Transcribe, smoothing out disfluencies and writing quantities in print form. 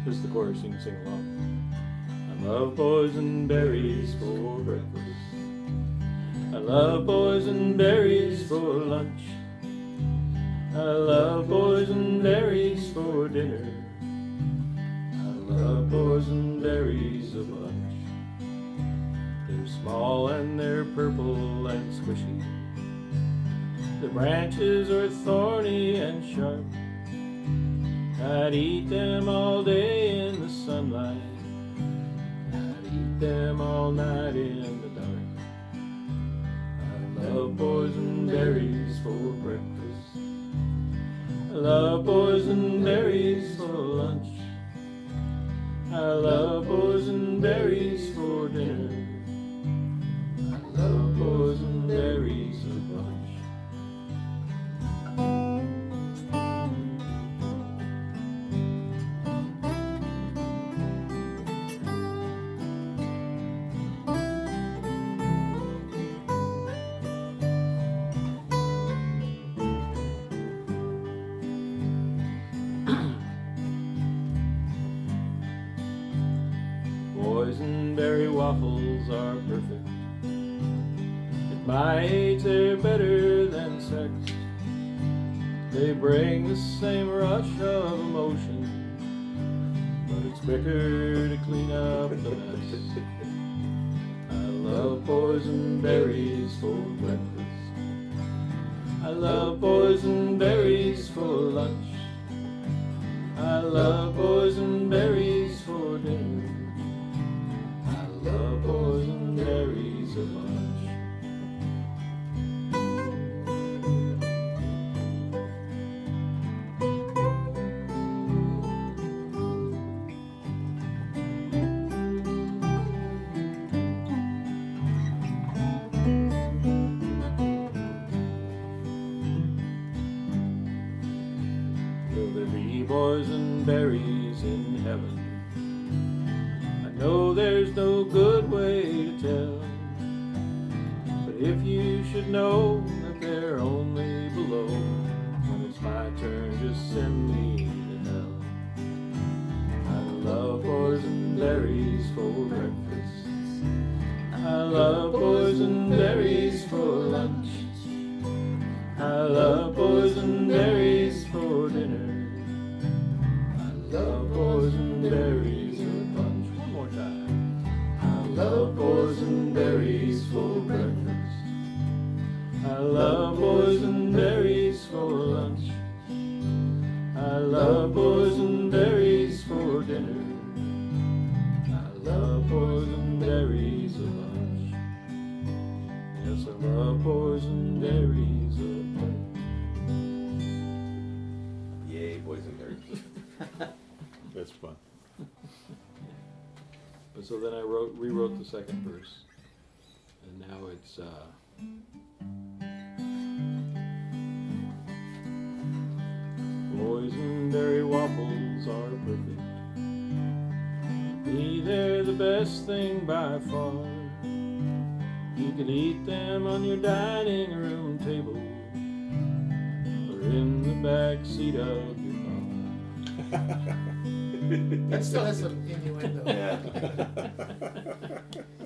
This is the chorus, you can sing along. I love boysenberries for breakfast. I love boysenberries for lunch. I love boysenberries for dinner. I love boysenberries a bunch. They're small and they're purple and squishy. The branches are thorny and sharp. I'd eat them all day in the sunlight. I'd eat them all night in the dark. I love boysenberries for breakfast. I love boysenberries for lunch. I love boysenberries for dinner. I love boysenberries a bunch. Boysenberry waffles are perfect. At my age they're better than sex. They bring the same rush of emotion, but it's quicker to clean up the mess. I love boysenberries for breakfast. I love boysenberries for lunch. I love boysenberries for dinner. I love boysenberries a bunch. Will there be boysenberries in heaven? I know there's no good way to tell, but if you should know that they're only below, when it's my turn, just send me to hell. I love boysenberries for breakfast. I love boysenberries for lunch. I love boysenberries for dinner. I love boysenberries a bunch. One more time. I love boysenberries for breakfast. I love boysenberries for lunch. I love boysenberries for dinner. I love boysenberries a bunch. Yes, I love boysenberries a bunch. Yay, boysenberries. That's fun. But so then I rewrote the second verse, and now it's boysenberry waffles are perfect. Me, they're the best thing by far. You could eat them on your dining room table, or in the back seat of your car. That still has some innuendo. Yeah.